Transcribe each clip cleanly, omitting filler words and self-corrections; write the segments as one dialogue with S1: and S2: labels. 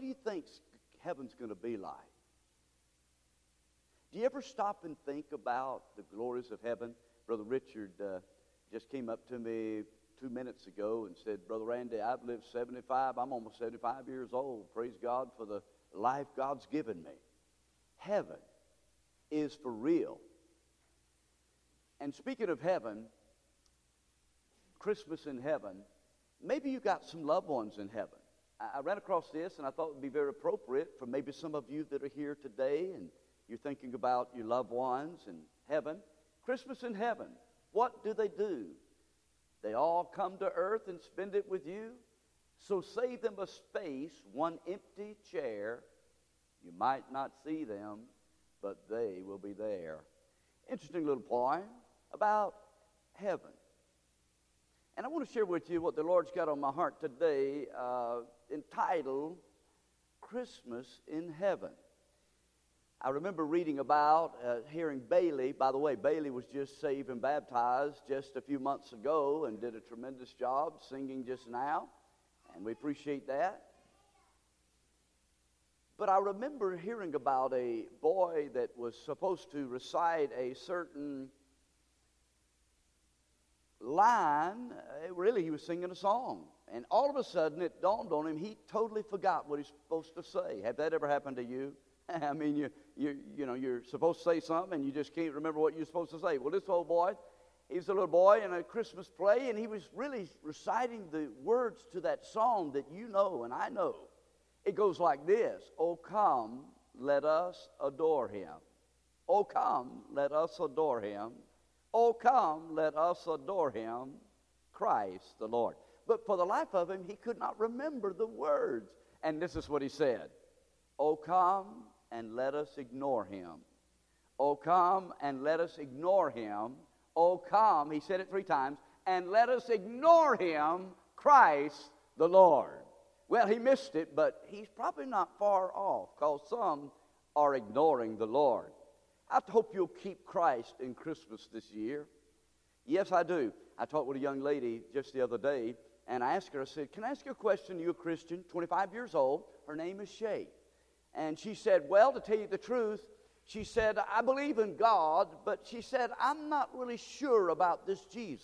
S1: what do you think heaven's going to be like? Do you ever stop and think about the glories of heaven? Brother Richard just came up to me 2 minutes ago and said, Brother Randy, I've lived 75. I'm almost 75 years old. Praise God for the life God's given me. Heaven is for real. And speaking of heaven, Christmas in heaven, maybe you got some loved ones in heaven. I ran across this, and I thought it would be very appropriate for maybe some of you that are here today, and you're thinking about your loved ones in heaven. Christmas in heaven, what do? They all come to earth and spend it with you. So save them a space, one empty chair. You might not see them, but they will be there. Interesting little poem about heaven. And I want to share with you what the Lord's got on my heart today, entitled Christmas in Heaven. I remember reading about, hearing Bailey. By the way, Bailey was just saved and baptized just a few months ago and did a tremendous job singing just now, and we appreciate that. But I remember hearing about a boy that was supposed to recite a certain line. Really, he was singing a song. And all of a sudden, it dawned on him, he totally forgot what he's supposed to say. Have that ever happened to you? I mean, you're supposed to say something, and you just can't remember what you're supposed to say. Well, this old boy, he's a little boy in a Christmas play, and he was really reciting the words to that song that you know and I know. It goes like this: Oh, come, let us adore him. Oh, come, let us adore him. Oh, come, let us adore him, Christ the Lord. But for the life of him, he could not remember the words. And this is what he said: Oh, come and let us ignore him. Oh, come and let us ignore him. Oh, come, he said it 3 times, and let us ignore him, Christ the Lord. Well, he missed it, but he's probably not far off, because some are ignoring the Lord. I hope you'll keep Christ in Christmas this year. Yes, I do. I talked with a young lady just the other day, and I asked her, I said, can I ask you a question? You're a Christian, 25 years old. Her name is Shay. And she said, well, to tell you the truth, she said, I believe in God, but she said, I'm not really sure about this Jesus.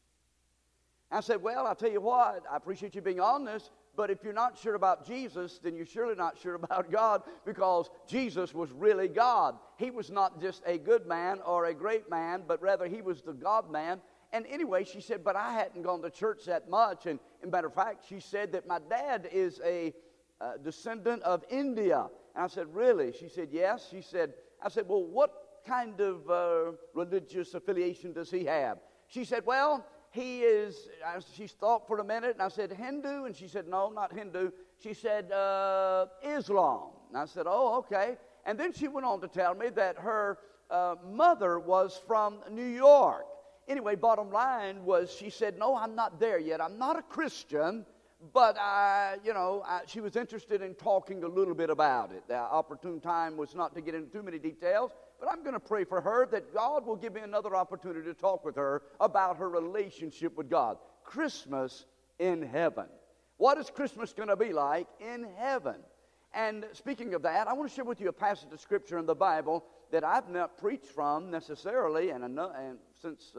S1: I said, well, I'll tell you what, I appreciate you being honest, but if you're not sure about Jesus, then you're surely not sure about God, because Jesus was really God. He was not just a good man or a great man, but rather he was the God-man. And anyway, she said, but I hadn't gone to church that much. And as a matter of fact, she said that my dad is a descendant of India. And I said, really? She said, yes. I said, well, what kind of religious affiliation does he have? She said, well, he is, she thought for a minute, and I said, Hindu? And she said, no, not Hindu. She said, Islam. And I said, oh, okay. And then she went on to tell me that her mother was from New York. Anyway, bottom line was, she said, no, I'm not there yet. I'm not a Christian, but she was interested in talking a little bit about it. The opportune time was not to get into too many details, but I'm going to pray for her that God will give me another opportunity to talk with her about her relationship with God. Christmas in heaven. What is Christmas going to be like in heaven? And speaking of that, I want to share with you a passage of Scripture in the Bible that I've not preached from necessarily, and since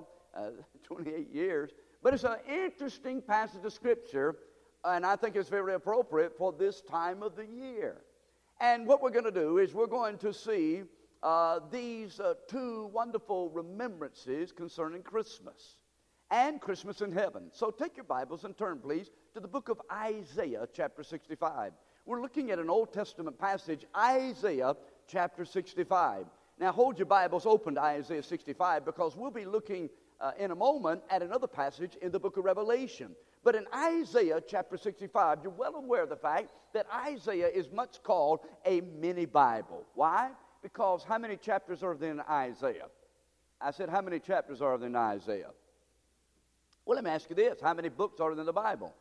S1: 28 years. But it's an interesting passage of Scripture, and I think it's very appropriate for this time of the year. And what we're going to do is we're going to see these 2 wonderful remembrances concerning Christmas and Christmas in heaven. So take your Bibles and turn, please, to the book of Isaiah, chapter 65. We're looking at an Old Testament passage, Isaiah chapter 65. Now hold your Bibles open to Isaiah 65, because we'll be looking in a moment at another passage in the book of Revelation. But in Isaiah chapter 65, you're well aware of the fact that Isaiah is much called a mini Bible. Why? Because how many chapters are there in Isaiah? I said, how many chapters are there in Isaiah? Well, let me ask you this. How many books are there in the Bible?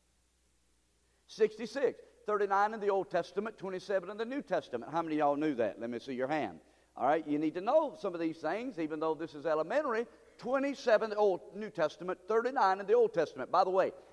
S1: 66. 39 in the Old Testament, 27 in the New Testament. How many of y'all knew that? Let me see your hand. All right, you need to know some of these things, even though this is elementary. 27 in the New Testament, 39 in the Old Testament. By the way,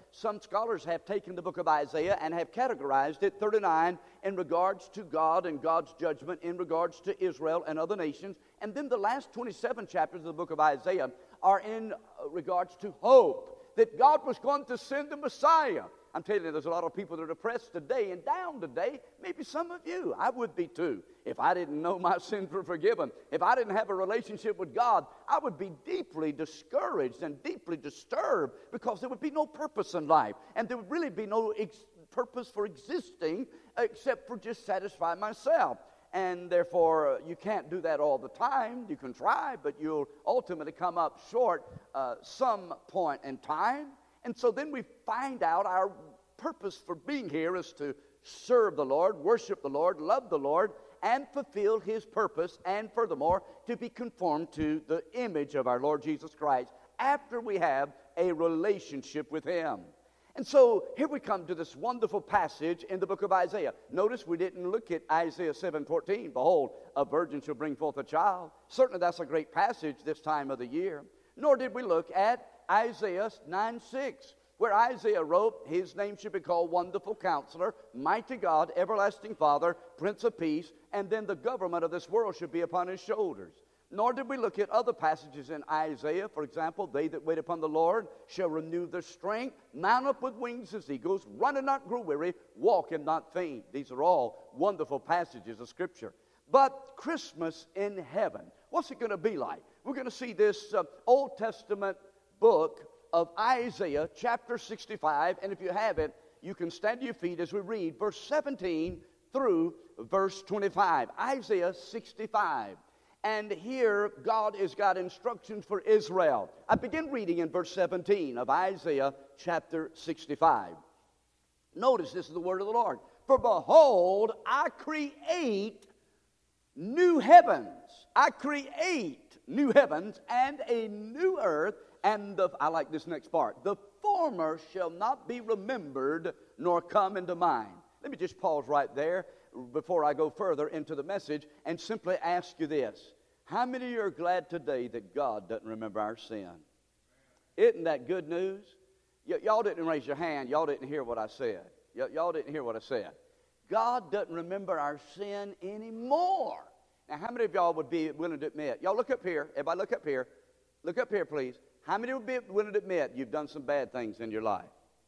S1: some scholars have taken the book of Isaiah and have categorized it, 39, in regards to God and God's judgment, in regards to Israel and other nations. And then the last 27 chapters of the book of Isaiah are in regards to hope, that God was going to send the Messiah. I'm telling you, there's a lot of people that are depressed today and down today. Maybe some of you. I would be too. If I didn't know my sins were forgiven, if I didn't have a relationship with God, I would be deeply discouraged and deeply disturbed, because there would be no purpose in life. And there would really be no purpose for existing except for just satisfy myself. And therefore, you can't do that all the time. You can try, but you'll ultimately come up short some point in time. And so then we find out our purpose for being here is to serve the Lord, worship the Lord, love the Lord, and fulfill His purpose, and furthermore, to be conformed to the image of our Lord Jesus Christ after we have a relationship with Him. And so here we come to this wonderful passage in the book of Isaiah. Notice we didn't look at Isaiah 7:14. Behold, a virgin shall bring forth a child. Certainly that's a great passage this time of the year. Nor did we look at Isaiah 9:6, where Isaiah wrote, His name should be called Wonderful Counselor, Mighty God, Everlasting Father, Prince of Peace, and then the government of this world should be upon His shoulders. Nor did we look at other passages in Isaiah. For example, they that wait upon the Lord shall renew their strength, mount up with wings as eagles, run and not grow weary, walk and not faint. These are all wonderful passages of Scripture. But Christmas in heaven, what's it going to be like? We're going to see this Old Testament book of Isaiah, chapter 65. And if you have it, you can stand to your feet as we read verse 17 through verse 25. Isaiah 65. And here, God has got instructions for Israel. I begin reading in verse 17 of Isaiah chapter 65. Notice this is the word of the Lord. For behold, I create new heavens. I create new heavens and a new earth. And I like this next part. The former shall not be remembered nor come into mind. Let me just pause right there before I go further into the message and simply ask you this. How many of you are glad today that God doesn't remember our sin? Isn't that good news? Y'all didn't raise your hand. Y'all didn't hear what I said. Y'all didn't hear what I said. God doesn't remember our sin anymore. Now, how many of y'all would be willing to admit? Y'all look up here. Everybody look up here. Look up here, please. How many would be willing to admit you've done some bad things in your life?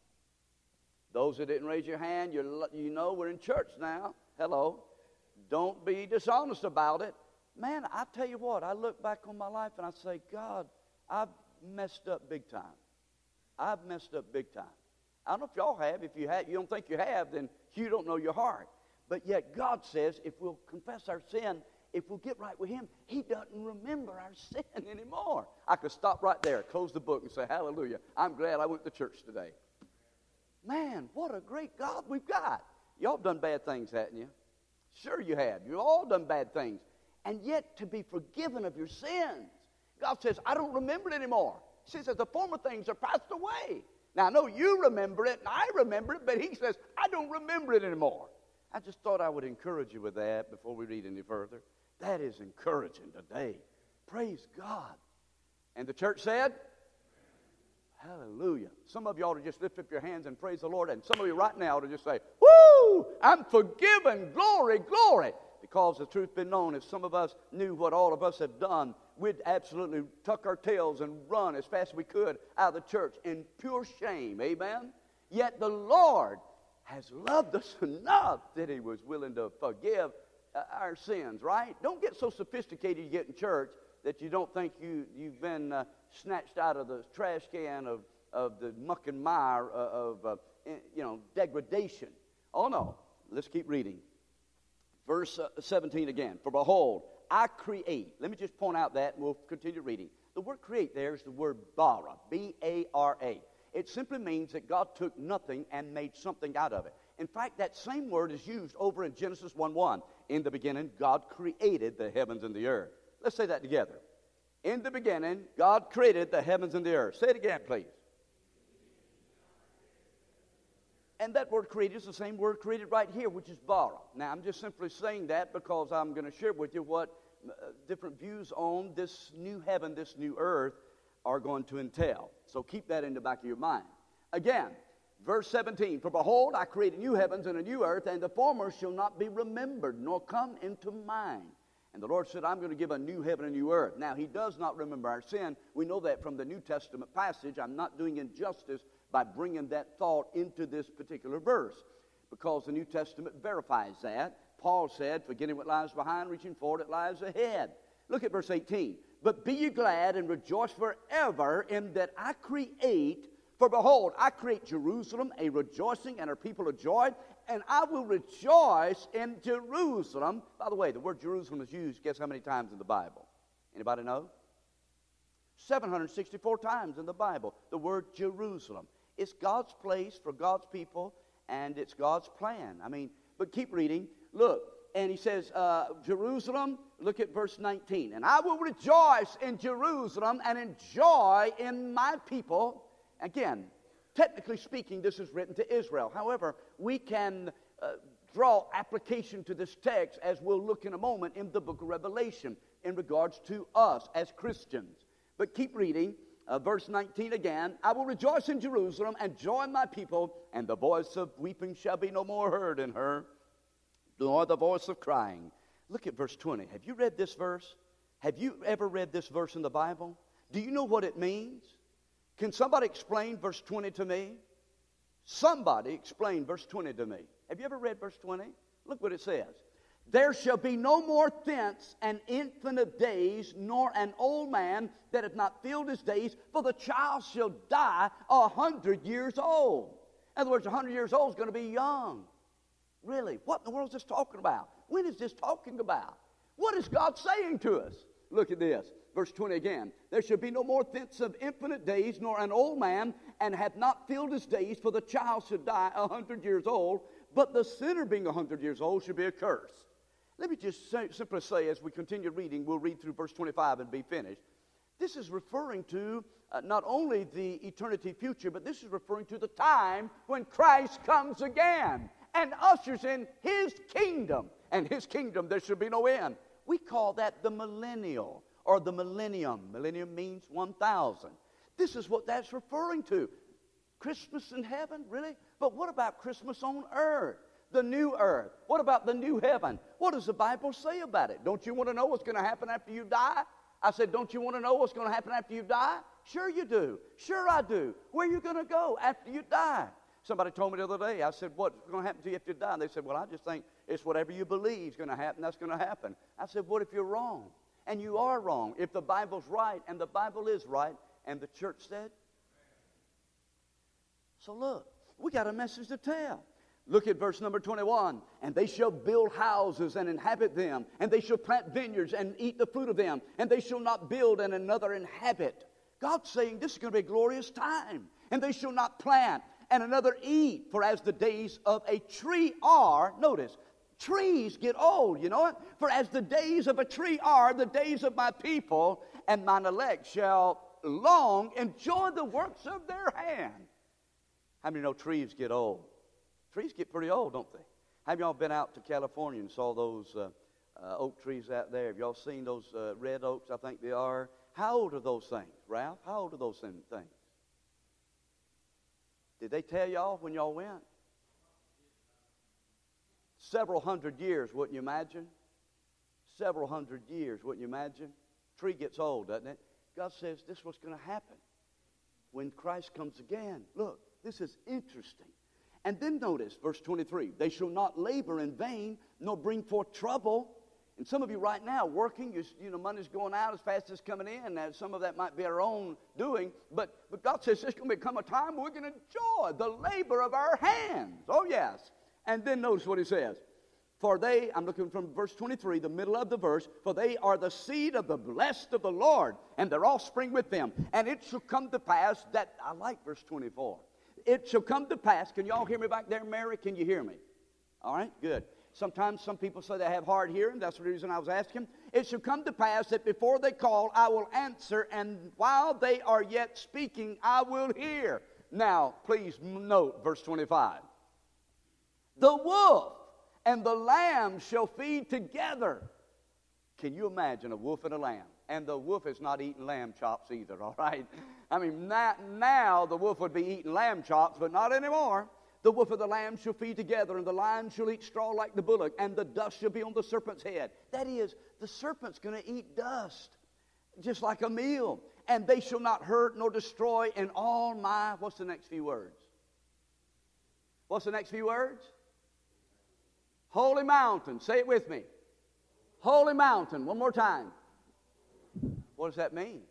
S1: Those that didn't raise your hand, you know we're in church now. Hello. Don't be dishonest about it. Man, I tell you what, I look back on my life and I say, God, I've messed up big time. I've messed up big time. I don't know if y'all have. If you don't think you have, then you don't know your heart. But yet God says if we'll confess our sin, if we'll get right with Him, He doesn't remember our sin anymore. I could stop right there, close the book, and say, hallelujah, I'm glad I went to church today. Man, what a great God we've got. Y'all done bad things, haven't you? Sure you have. You've all done bad things. And yet to be forgiven of your sins. God says, I don't remember it anymore. He says, the former things are passed away. Now, I know you remember it, and I remember it, but He says, I don't remember it anymore. I just thought I would encourage you with that before we read any further. That is encouraging today. Praise God. And the church said, hallelujah. Some of you ought to just lift up your hands and praise the Lord, and some of you right now ought to just say, woo, I'm forgiven, glory, glory. Because the truth been known, if some of us knew what all of us have done, we'd absolutely tuck our tails and run as fast as we could out of the church in pure shame. Amen? Yet the Lord has loved us enough that He was willing to forgive our sins, right? Don't get so sophisticated you get in church that you don't think you've been snatched out of the trash can of the muck and mire of degradation. Oh, no. Let's keep reading. Verse 17 again. For behold, I create. Let me just point out that, and we'll continue reading. The word create there is the word bara, B-A-R-A. It simply means that God took nothing and made something out of it. In fact, that same word is used over in Genesis 1:1. In the beginning, God created the heavens and the earth. Let's say that together. In the beginning, God created the heavens and the earth. Say it again, please. And that word created is the same word created right here, which is bara. Now, I'm just simply saying that because I'm going to share with you what different views on this new heaven, this new earth, are going to entail. So keep that in the back of your mind. Again, Verse 17, for behold, I create a new heavens and a new earth, and the former shall not be remembered, nor come into mind. And the Lord said, I'm going to give a new heaven and a new earth. Now, he does not remember our sin. We know that from the New Testament passage. I'm not doing injustice by bringing that thought into this particular verse, because the New Testament verifies that. Paul said, forgetting what lies behind, reaching forward, it lies ahead. Look at verse 18. But be ye glad and rejoice forever in that I create. For behold, I create Jerusalem a rejoicing and her people a joy, and I will rejoice in Jerusalem. By the way, the word Jerusalem is used, guess how many times in the Bible? Anybody know? 764 times in the Bible, the word Jerusalem. It's God's place for God's people, and it's God's plan. But keep reading. Look, and he says, Jerusalem, look at verse 19. And I will rejoice in Jerusalem and enjoy in my people. Again, technically speaking, this is written to Israel. However, we can draw application to this text, as we'll look in a moment, in the book of Revelation in regards to us as Christians. But keep reading, verse 19 again. I will rejoice in Jerusalem and joy in my people, and the voice of weeping shall be no more heard in her, nor the voice of crying. Look at verse 20. Have you read this verse? Have you ever read this verse in the Bible? Do you know what it means? Can somebody explain verse 20 to me? Somebody explain verse 20 to me. Have you ever read verse 20? Look what it says. There shall be no more thence an infant of days, nor an old man that hath not filled his days, for the child shall die 100 years old. In other words, 100 years old is going to be young. Really? What in the world is this talking about? When is this talking about? What is God saying to us? Look at this. Verse 20 again. There shall be no more thence of infinite days, nor an old man, and hath not filled his days, for the child should die 100 years old, but the sinner being 100 years old should be accursed. Let me just simply say, as we continue reading, we'll read through verse 25 and be finished. This is referring to not only the eternity future, but this is referring to the time when Christ comes again and ushers in his kingdom. And his kingdom, there should be no end. We call that the millennial, or the millennium. Millennium means 1,000. This is what that's referring to. Christmas in heaven, really? But what about Christmas on earth? The new earth. What about the new heaven? What does the Bible say about it? Don't you want to know what's going to happen after you die? I said, don't you want to know what's going to happen after you die? Sure you do. Sure I do. Where are you going to go after you die? Somebody told me the other day, I said, what's going to happen to you after you die? And they said, well, I just think it's whatever you believe is going to happen, that's going to happen. I said, what if you're wrong? And you are wrong. If the Bible's right, and the Bible is right, and the church said. So look, we got a message to tell. Look at verse number 21. And they shall build houses and inhabit them, and they shall plant vineyards and eat the fruit of them, and they shall not build and another inhabit. God's saying this is going to be a glorious time. And they shall not plant and another eat, for as the days of a tree are, notice, trees get old, you know it? For as the days of a tree are, the days of my people, and mine elect shall long enjoy the works of their hand. How many know trees get old? Trees get pretty old, don't they? Have y'all been out to California and saw those oak trees out there? Have y'all seen those red oaks, I think they are? How old are those things, Ralph? How old are those things? Did they tell y'all when y'all went? Several hundred years, wouldn't you imagine? Several hundred years, wouldn't you imagine? Tree gets old, doesn't it? God says this is what's going to happen when Christ comes again. Look, this is interesting. And then notice, verse 23, they shall not labor in vain, nor bring forth trouble. And some of you right now working, you know, money's going out as fast as it's coming in. And some of that might be our own doing. But God says there's going to become a time where we're going to enjoy the labor of our hands. Oh, yes. And then notice what he says. For they, I'm looking from verse 23, the middle of the verse, for they are the seed of the blessed of the Lord, and their offspring with them. And it shall come to pass that, I like verse 24. It shall come to pass, can y'all hear me back there, Mary? Can you hear me? All right, good. Sometimes some people say they have hard hearing. That's the reason I was asking. It shall come to pass that before they call, I will answer, and while they are yet speaking, I will hear. Now, please note verse 25. The wolf and the lamb shall feed together. Can you imagine a wolf and a lamb? And the wolf is not eating lamb chops either, all right? I mean, now the wolf would be eating lamb chops, but not anymore. The wolf and the lamb shall feed together, and the lion shall eat straw like the bullock, and the dust shall be on the serpent's head. That is, the serpent's going to eat dust, just like a meal. And they shall not hurt nor destroy in all my, what's the next few words? What's the next few words? Holy mountain. Say it with me. Holy mountain. One more time. What does that mean?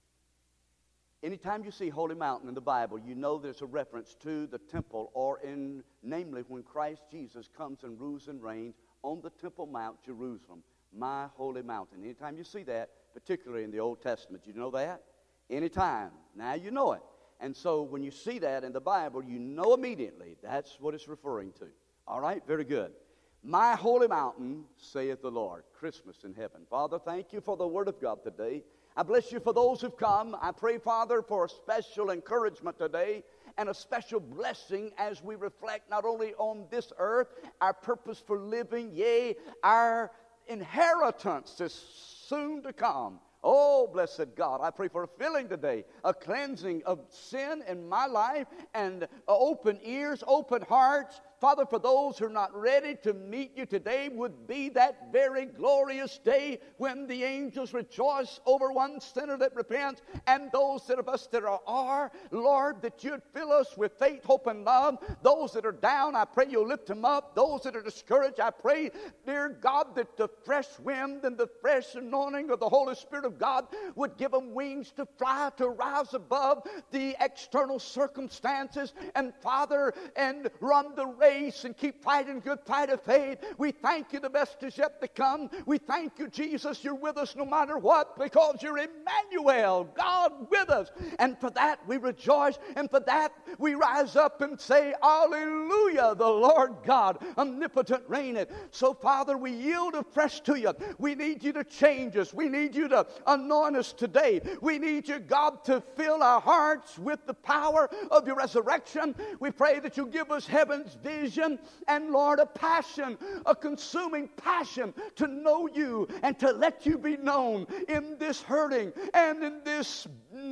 S1: Anytime you see holy mountain in the Bible, you know there's a reference to the temple, or namely when Christ Jesus comes and rules and reigns on the Temple Mount, Jerusalem, my holy mountain. Anytime you see that, particularly in the Old Testament, you know that? Anytime. Now you know it. And so when you see that in the Bible, you know immediately that's what it's referring to. All right? Very good. My holy mountain, saith the Lord. Christmas in heaven. Father, thank you for the Word of God today. I bless you for those who've come. I pray, Father, for a special encouragement today and a special blessing as we reflect not only on this earth, our purpose for living, yea, our inheritance is soon to come. Oh, blessed God, I pray for a filling today, a cleansing of sin in my life, and open ears, open hearts. Father, for those who are not ready to meet you today, would be that very glorious day when the angels rejoice over one sinner that repents, and those of us that are, Lord, that you'd fill us with faith, hope, and love. Those that are down, I pray you'll lift them up. Those that are discouraged, I pray, dear God, that the fresh wind and the fresh anointing of the Holy Spirit of God would give them wings to fly, to rise above the external circumstances, and Father, and run the race and keep fighting good fight of faith. We thank you, the best is yet to come. We thank you, Jesus, you're with us no matter what, because you're Emmanuel, God with us. And for that we rejoice, and for that we rise up and say, hallelujah, the Lord God omnipotent reigneth. So Father, we yield afresh to you. We need you to change us. We need you to anoint us today. We need you, God, to fill our hearts with the power of your resurrection. We pray that you give us heaven's vision, and Lord, a passion, a consuming passion to know you and to let you be known in this hurting and in this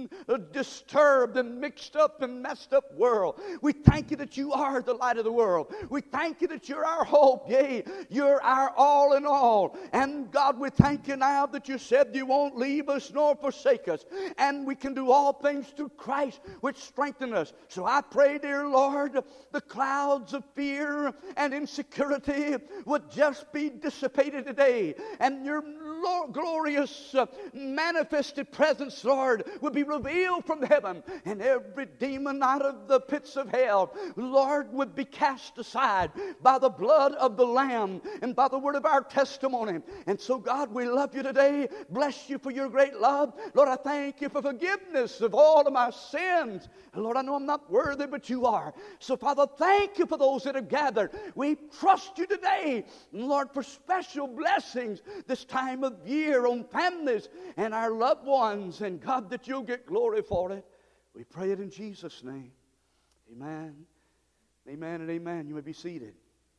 S1: disturbed and mixed up and messed up world. We thank you that you are the light of the world. We thank you that you're our hope. Yea, you're our all in all. And God, we thank you now that you said you won't leave us nor forsake us. And we can do all things through Christ, which strengthen us. So I pray, dear Lord, the clouds of fear and insecurity would just be dissipated today. And your glorious manifested presence, Lord, would be revealed from heaven, and every demon out of the pits of hell, Lord, would be cast aside by the blood of the Lamb and by the word of our testimony. And so, God, we love you today. Bless you for your great love. Lord, I thank you for forgiveness of all of my sins. And Lord, I know I'm not worthy, but you are. So, Father, thank you for those that have gathered. We trust you today, Lord, for special blessings this time of year on families and our loved ones. And God, that you'll get glory for it. We pray it in Jesus' name. Amen. Amen and amen. You may be seated.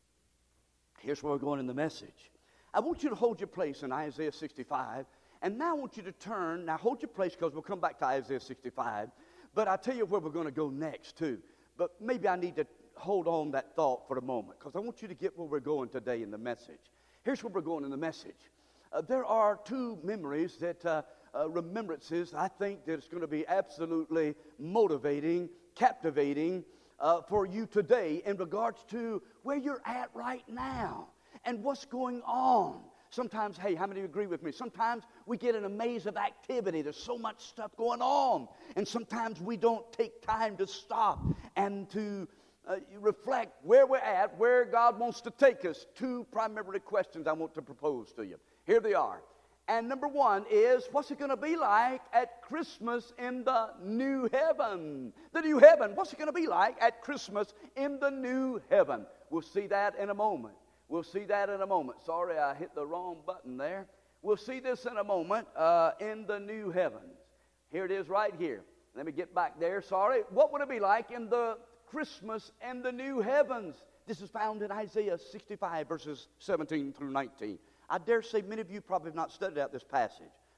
S1: Here's where we're going in the message. I want you to hold your place in Isaiah 65. And now I want you to turn. Now hold your place, because we'll come back to Isaiah 65. But I'll tell you where we're going to go next too. But maybe I need to hold on that thought for a moment, because I want you to get where we're going today in the message. Here's where we're going in the message. There are two memories that remembrances, I think, that it's going to be absolutely motivating, captivating for you today in regards to where you're at right now and what's going on. Sometimes, hey, how many agree with me? Sometimes we get in a maze of activity. There's so much stuff going on. And sometimes we don't take time to stop and to reflect where we're at, where God wants to take us. Two primary questions I want to propose to you. Here they are. And number one is, what's it going to be like at Christmas in the new heaven? The new heaven. What's it going to be like at Christmas in the new heaven? We'll see that in a moment. We'll see that in a moment. Sorry, I hit the wrong button there. We'll see this in a moment in the new heavens. Here it is right here. Let me get back there. Sorry. What would it be like in the Christmas and the new heavens? This is found in Isaiah 65, verses 17 through 19. I dare say many of you probably have not studied out this passage.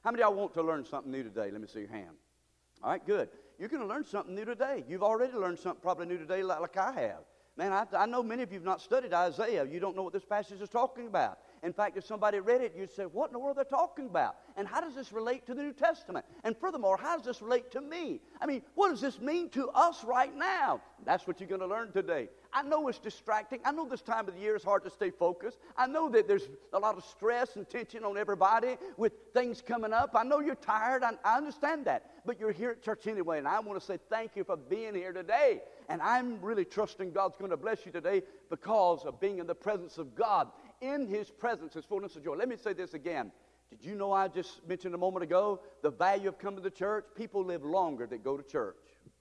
S1: How many of y'all want to learn something new today? Let me see your hand. All right, good. You're going to learn something new today. You've already learned something probably new today like I have. Man, I know many of you have not studied Isaiah. You don't know what this passage is talking about. In fact, if somebody read it, you'd say, what in the world are they talking about? And how does this relate to the New Testament? And furthermore, how does this relate to me? I mean, what does this mean to us right now? That's what you're going to learn today. I know it's distracting. I know this time of the year is hard to stay focused. I know that there's a lot of stress and tension on everybody with things coming up. I know you're tired. I understand that. But you're here at church anyway, and I want to say thank you for being here today. And I'm really trusting God's going to bless you today because of being in the presence of God. In His presence is fullness of joy. Let me say this again. Did you know I just mentioned a moment ago the value of coming to church? People live longer that go to church.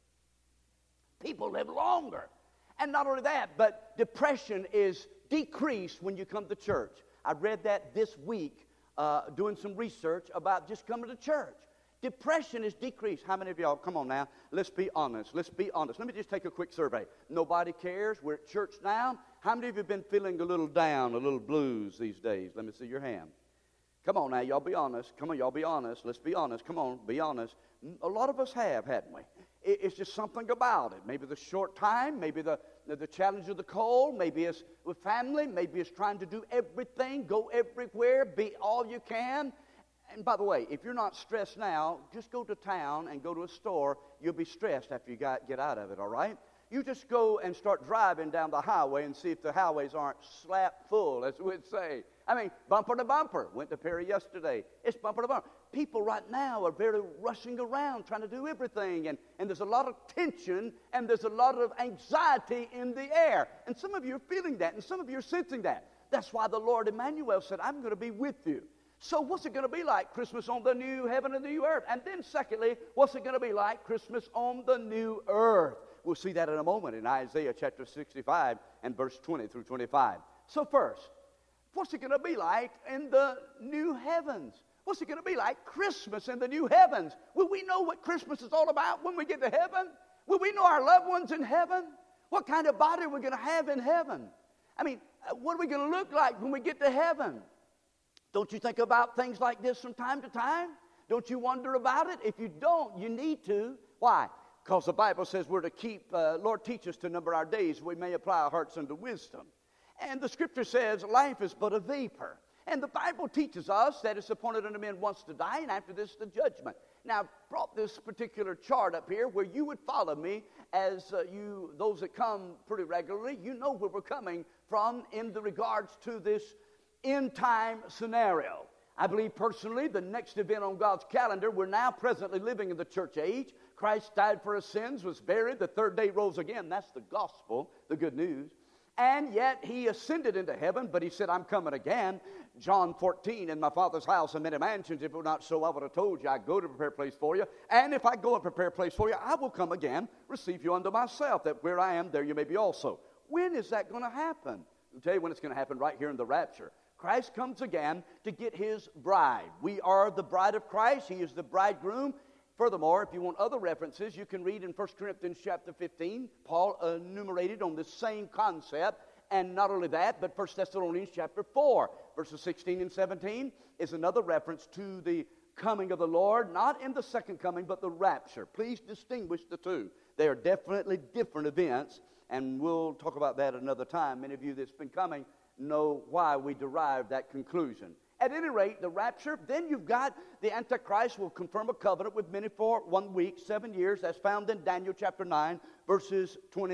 S1: People live longer. And not only that, but depression is decreased when you come to church. I read that this week doing some research about just coming to church. Depression is decreased. How many of y'all, come on now, let's be honest. Let's be honest. Let me just take a quick survey. Nobody cares. We're at church now. How many of you have been feeling a little down, a little blues these days? Let me see your hand. Come on now, y'all be honest. Come on, y'all be honest. Let's be honest. Come on, be honest. A lot of us have, haven't we? It's just something about it. Maybe the short time, maybe the challenge of the cold, maybe it's with family, maybe it's trying to do everything, go everywhere, be all you can. And by the way, if you're not stressed now, just go to town and go to a store. You'll be stressed after you get out of it, all right? You just go and start driving down the highway and see if the highways aren't slap full, as we'd say. I mean, bumper to bumper. Went to Perry yesterday. It's bumper to bumper. People right now are very rushing around trying to do everything, and there's a lot of tension, and there's a lot of anxiety in the air. And some of you are feeling that, and some of you are sensing that. That's why the Lord Emmanuel said, I'm going to be with you. So what's it going to be like, Christmas on the new heaven and the new earth? And then secondly, what's it going to be like, Christmas on the new earth? We'll see that in a moment in Isaiah chapter 65 and verse 20 through 25. So first, what's it going to be like in the new heavens? What's it going to be like, Christmas in the new heavens? Will we know what Christmas is all about when we get to heaven? Will we know our loved ones in heaven? What kind of body are we going to have in heaven? I mean, what are we going to look like when we get to heaven? Don't you think about things like this from time to time? Don't you wonder about it? If you don't, you need to. Why? Because the Bible says we're to keep, Lord, teach us to number our days, we may apply our hearts unto wisdom. And the Scripture says life is but a vapor. And the Bible teaches us that it's appointed unto men once to die, and after this the judgment. Now, I've brought this particular chart up here where you would follow me as those that come pretty regularly, you know where we're coming from in the regards to this end-time scenario. I believe personally the next event on God's calendar, we're now presently living in the church age. Christ died for our sins, was buried, the third day rose again. That's the gospel, the good news. And yet He ascended into heaven, but He said, I'm coming again. John 14, in my Father's house are many mansions. If it were not so, I would have told you, I go to prepare a place for you. And if I go and prepare a place for you, I will come again, receive you unto myself, that where I am, there you may be also. When is that going to happen? I'll tell you when it's going to happen, right here in the rapture. Christ comes again to get His bride. We are the bride of Christ. He is the bridegroom. Furthermore, if you want other references, you can read in 1 Corinthians chapter 15. Paul enumerated on this same concept. And not only that, but 1 Thessalonians chapter 4, verses 16 and 17 is another reference to the coming of the Lord, not in the second coming, but the rapture. Please distinguish the two. They are definitely different events, and we'll talk about that another time. Many of you that's been coming know why we derive that conclusion. At any rate, the rapture, then you've got the Antichrist will confirm a covenant with many for 1 week, 7 years. That's found in Daniel chapter 9, verses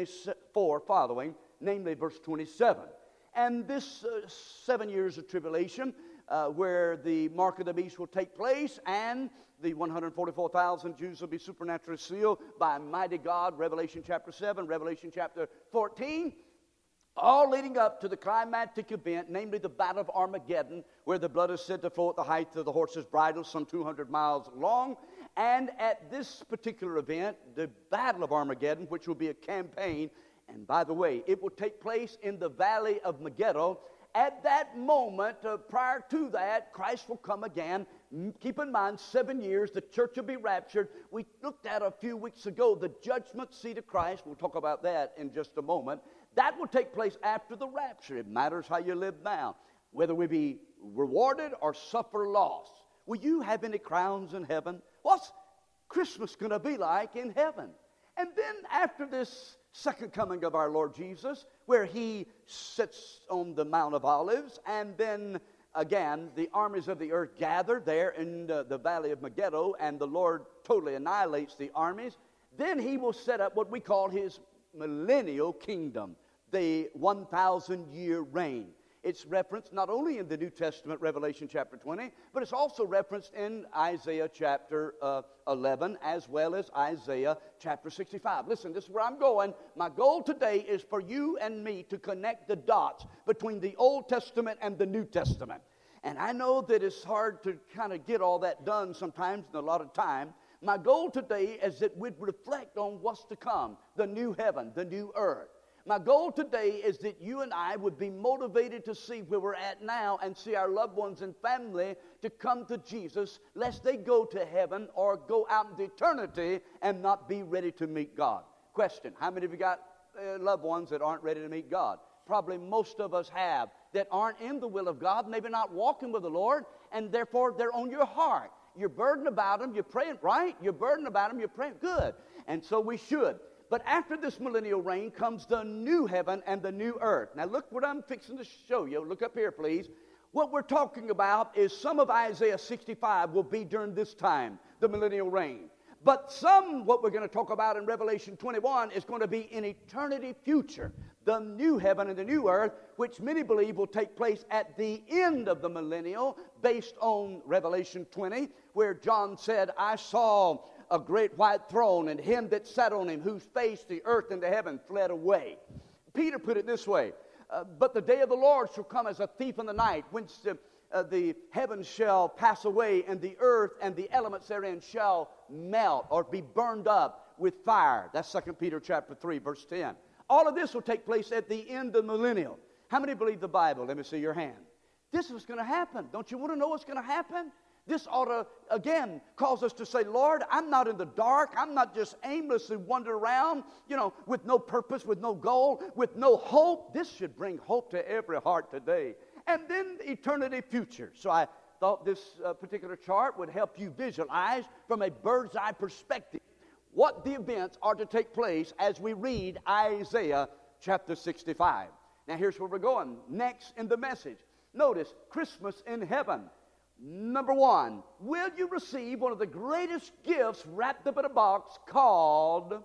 S1: 24 following, namely verse 27. And this 7 years of tribulation, where the mark of the beast will take place, and the 144,000 Jews will be supernaturally sealed by mighty God, Revelation chapter 7, Revelation chapter 14, all leading up to the climactic event, namely the Battle of Armageddon, where the blood is said to flow at the height of the horse's bridle, some 200 miles long. And at this particular event, the Battle of Armageddon, which will be a campaign, and by the way, it will take place in the valley of Megiddo. At that moment, prior to that, Christ will come again. Keep in mind, 7 years, the church will be raptured. We looked at a few weeks ago the judgment seat of Christ. We'll talk about that in just a moment. That will take place after the rapture. It matters how you live now, whether we be rewarded or suffer loss. Will you have any crowns in heaven? What's Christmas going to be like in heaven? And then after this second coming of our Lord Jesus, where he sits on the Mount of Olives, and then again the armies of the earth gather there in the valley of Megiddo, and the Lord totally annihilates the armies, then he will set up what we call his millennial kingdom, the 1,000-year reign. It's referenced not only in the New Testament, Revelation chapter 20, but it's also referenced in Isaiah chapter 11, as well as Isaiah chapter 65. Listen, this is where I'm going. My goal today is for you and me to connect the dots between the Old Testament and the New Testament. And I know that it's hard to kind of get all that done sometimes in a lot of time. My goal today is that we'd reflect on what's to come, the new heaven, the new earth. My goal today is that you and I would be motivated to see where we're at now and see our loved ones and family to come to Jesus, lest they go to heaven or go out into eternity and not be ready to meet God. Question, how many of you got loved ones that aren't ready to meet God? Probably most of us have, that aren't in the will of God, maybe not walking with the Lord, and therefore they're on your heart. You're burdened about them, you're praying, right? You're burdened about them, you're praying, good. And so we should. But after this millennial reign comes the new heaven and the new earth. Now look what I'm fixing to show you. Look up here, please. What we're talking about is some of Isaiah 65 will be during this time, the millennial reign. But some, what we're going to talk about in Revelation 21, is going to be in eternity future. The new heaven and the new earth, which many believe will take place at the end of the millennial, based on Revelation 20, where John said, I saw a great white throne, and him that sat on him, whose face the earth and the heaven fled away. Peter put it this way, but the day of the Lord shall come as a thief in the night, whence the heavens shall pass away, and the earth and the elements therein shall melt or be burned up with fire. That's 2 Peter chapter 3, verse 10. All of this will take place at the end of the millennial. How many believe the Bible? Let me see your hand. This is going to happen. Don't you want to know what's going to happen? This ought to, again, cause us to say, Lord, I'm not in the dark. I'm not just aimlessly wandering around, with no purpose, with no goal, with no hope. This should bring hope to every heart today. And then eternity future. So I thought this particular chart would help you visualize from a bird's eye perspective what the events are to take place as we read Isaiah chapter 65. Now here's where we're going. Next in the message. Notice, Christmas in heaven. Number one, will you receive one of the greatest gifts wrapped up in a box called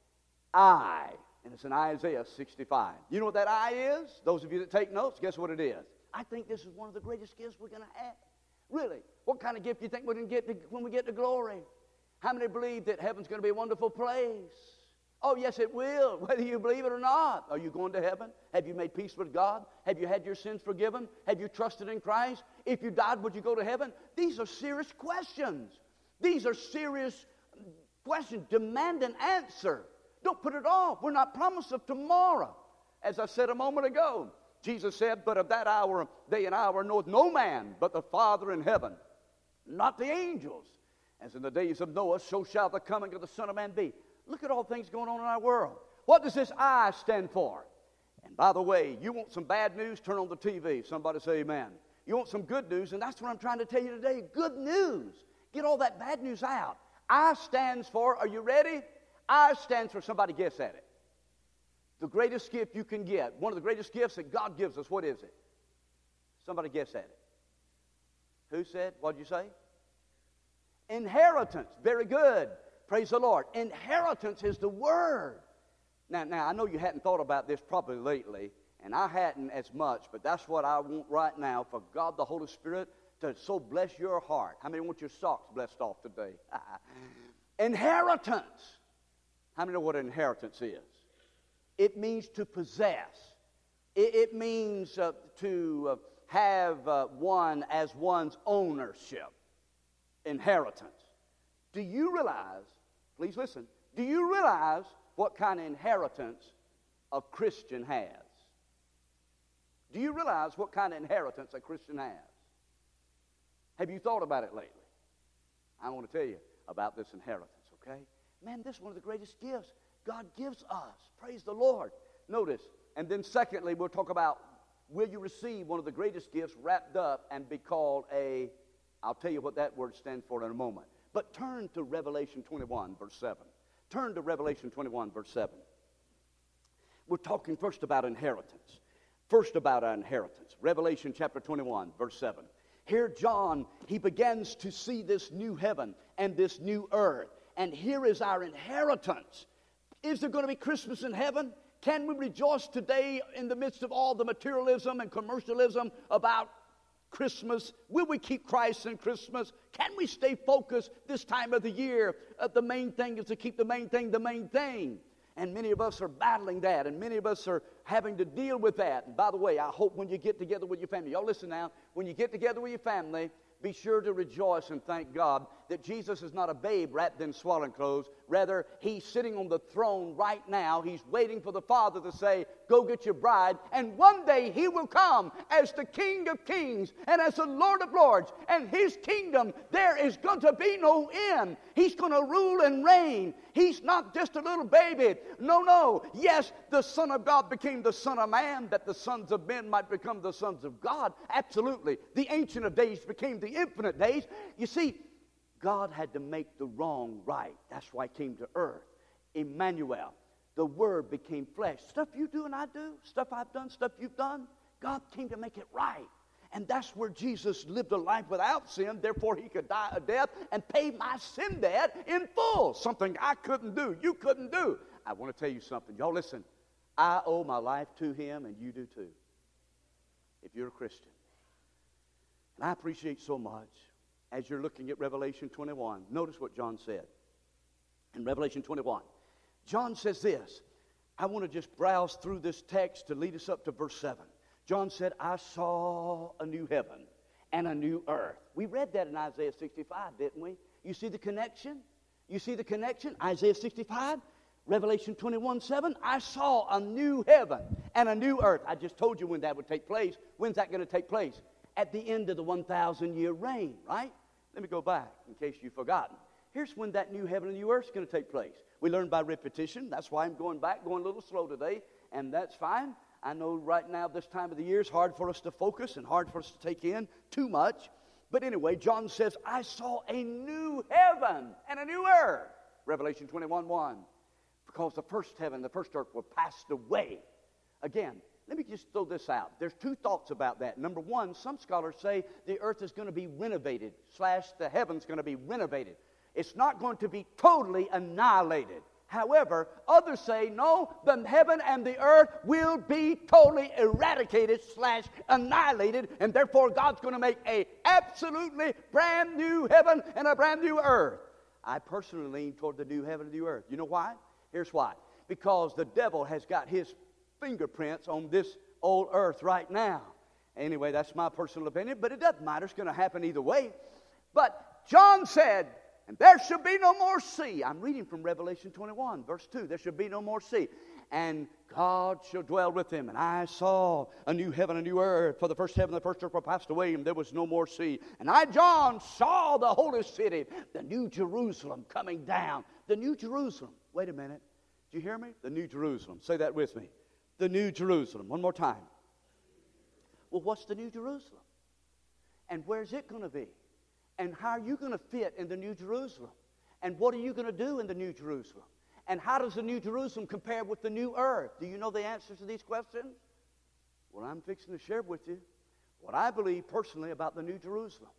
S1: I? And it's in Isaiah 65. You know what that I is? Those of you that take notes, guess what it is? I think this is one of the greatest gifts we're going to have. Really? What kind of gift do you think we're going to get when we get to glory? How many believe that heaven's going to be a wonderful place? Oh, yes, it will, whether you believe it or not. Are you going to heaven? Have you made peace with God? Have you had your sins forgiven? Have you trusted in Christ? If you died, would you go to heaven? These are serious questions. These are serious questions. Demand an answer. Don't put it off. We're not promised of tomorrow. As I said a moment ago, Jesus said, but of that hour, day and hour, knoweth no man but the Father in heaven, not the angels. As in the days of Noah, so shall the coming of the Son of Man be. Look at all things going on in our world. What does this I stand for? And by the way, you want some bad news? Turn on the TV. Somebody say amen. You want some good news? And that's what I'm trying to tell you today. Good news. Get all that bad news out. I stands for, are you ready? I stands for, somebody guess at it. The greatest gift you can get. One of the greatest gifts that God gives us. What is it? Somebody guess at it. Who said? What did you say? Inheritance. Very good. Praise the Lord. Inheritance is the word. Now, I know you hadn't thought about this probably lately, and I hadn't as much, but that's what I want right now, for God the Holy Spirit to so bless your heart. How many want your socks blessed off today? Inheritance. How many know what an inheritance is? It means to possess. It means to have one as one's ownership. Inheritance. Do you realize, please listen, do you realize what kind of inheritance a Christian has? Do you realize what kind of inheritance a Christian has? Have you thought about it lately? I want to tell you about this inheritance, okay? Man, this is one of the greatest gifts God gives us. Praise the Lord. Notice, and then secondly, we'll talk about, will you receive one of the greatest gifts wrapped up and be called a I'll tell you what that word stands for in a moment. But turn to Revelation 21, verse 7. Turn to Revelation 21, verse 7. We're talking first about inheritance. First about our inheritance. Revelation chapter 21, verse 7. Here John, he begins to see this new heaven and this new earth. And here is our inheritance. Is there going to be Christmas in heaven? Can we rejoice today in the midst of all the materialism and commercialism about Christmas? Will we keep Christ in Christmas? Can we stay focused this time of the year? The main thing is to keep the main thing the main thing. And many of us are battling that, and many of us are having to deal with that. And by the way, I hope when you get together with your family, y'all listen now, when you get together with your family, be sure to rejoice and thank God that Jesus is not a babe wrapped in swaddling clothes. Rather, he's sitting on the throne right now. He's waiting for the Father to say, go get your bride. And one day he will come as the King of Kings and as the Lord of Lords. And his kingdom, there is going to be no end. He's going to rule and reign. He's not just a little baby. No. Yes, the Son of God became the Son of Man, that the sons of men might become the sons of God. Absolutely. The Ancient of Days became the Infinite Days. You see, God had to make the wrong right. That's why he came to earth. Emmanuel, the Word became flesh. Stuff you do and I do, stuff I've done, stuff you've done, God came to make it right. And that's where Jesus lived a life without sin. Therefore, he could die a death and pay my sin debt in full. Something I couldn't do, you couldn't do. I want to tell you something. Y'all listen. I owe my life to him, and you do too, if you're a Christian. And I appreciate so much, as you're looking at Revelation 21, notice what John said. In Revelation 21, John says this. I want to just browse through this text to lead us up to verse 7. John said, I saw a new heaven and a new earth. We read that in Isaiah 65, didn't we? You see the connection? You see the connection? Isaiah 65, Revelation 21, 7. I saw a new heaven and a new earth. I just told you when that would take place. When's that going to take place? At the end of the 1,000-year reign, right? Let me go back in case you've forgotten. Here's when that new heaven and new earth is going to take place. We learn by repetition. That's why I'm going back, going a little slow today, and that's fine. I know right now this time of the year is hard for us to focus and hard for us to take in too much. But anyway, John says, I saw a new heaven and a new earth. Revelation 21:1. Because the first heaven, the first earth were passed away. Again, let me just throw this out. There's two thoughts about that. Number one, some scholars say the earth is going to be renovated, / the heaven's going to be renovated. It's not going to be totally annihilated. However, others say, no, the heaven and the earth will be totally eradicated / annihilated, and therefore God's going to make a absolutely brand new heaven and a brand new earth. I personally lean toward the new heaven and the new earth. You know why? Here's why. Because the devil has got his fingerprints on this old earth right now. Anyway, that's my personal opinion, but it doesn't matter. It's going to happen either way. But John said, and there shall be no more sea. I'm reading from Revelation 21, verse 2. There shall be no more sea. And God shall dwell with him. And I saw a new heaven and a new earth. For the first heaven and the first earth were passed away, and there was no more sea. And I, John, saw the holy city, the new Jerusalem, coming down. The new Jerusalem. Wait a minute. Did you hear me? The new Jerusalem. Say that with me. The new Jerusalem. One more time. Well, what's the new Jerusalem? And where's it going to be? And how are you going to fit in the new Jerusalem? And what are you going to do in the new Jerusalem? And how does the new Jerusalem compare with the new earth? Do you know the answers to these questions? Well, I'm fixing to share with you what I believe personally about the new Jerusalem.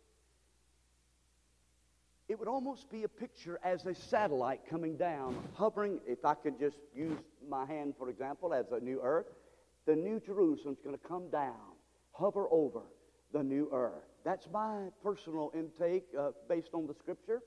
S1: It would almost be a picture as a satellite coming down, hovering. If I could just use my hand, for example, as a new earth, the new Jerusalem's going to come down, hover over the new earth. That's my personal intake based on the Scripture.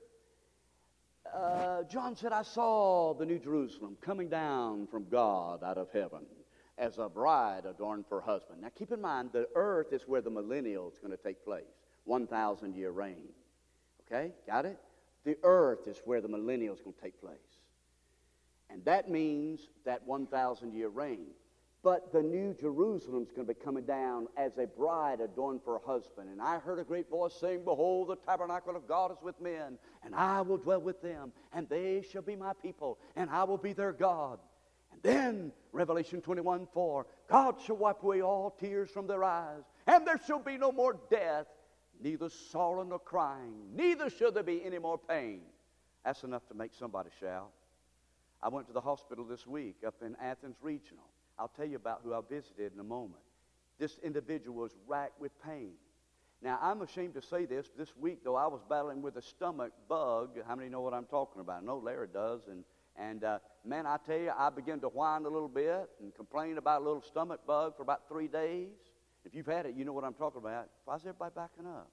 S1: John said, I saw the new Jerusalem coming down from God out of heaven as a bride adorned for her husband. Now keep in mind, the earth is where the millennial is going to take place, 1,000-year reign. Okay, got it? The earth is where the millennial is going to take place. And that means that 1,000-year reign. But the new Jerusalem is going to be coming down as a bride adorned for her husband. And I heard a great voice saying, behold, the tabernacle of God is with men, and I will dwell with them, and they shall be my people, and I will be their God. And then, Revelation 21:4, God shall wipe away all tears from their eyes, and there shall be no more death, neither sorrow nor crying, neither shall there be any more pain. That's enough to make somebody shout. I went to the hospital this week up in Athens Regional. I'll tell you about who I visited in a moment. This individual was racked with pain. Now, I'm ashamed to say this week, though, I was battling with a stomach bug. How many know what I'm talking about? I know Larry does. And man, I tell you, I began to whine a little bit and complain about a little stomach bug for about 3 days. If you've had it, you know what I'm talking about. Why is everybody backing up?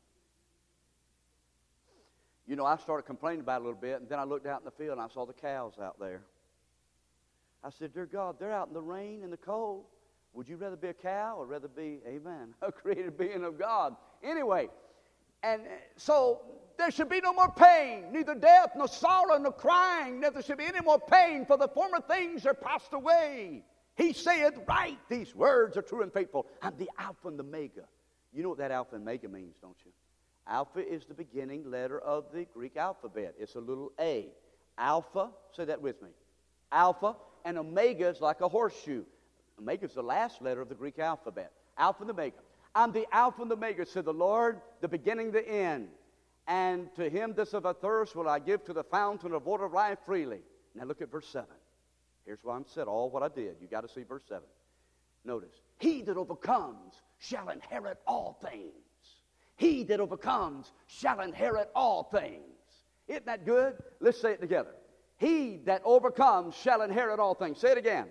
S1: You know, I started complaining about it a little bit, and then I looked out in the field, and I saw the cows out there. I said, dear God, they're out in the rain and the cold. Would you rather be a cow or rather be, amen, a created being of God? Anyway, and so there should be no more pain, neither death, nor sorrow, nor crying, neither should be any more pain, for the former things are passed away. He saith, right, these words are true and faithful. I'm the Alpha and the Omega. You know what that Alpha and Omega means, don't you? Alpha is the beginning letter of the Greek alphabet. It's a little A. Alpha, say that with me. Alpha, and Omega is like a horseshoe. Omega is the last letter of the Greek alphabet. Alpha and Omega. I'm the Alpha and Omega, said the Lord, the beginning, the end. And to him that of a thirst will I give to the fountain of water of life freely. Now look at verse 7. Here's why I'm said all what I did. You got to see verse 7. Notice, he that overcomes shall inherit all things. He that overcomes shall inherit all things. Isn't that good? Let's say it together. He that overcomes shall inherit all things. Say it again.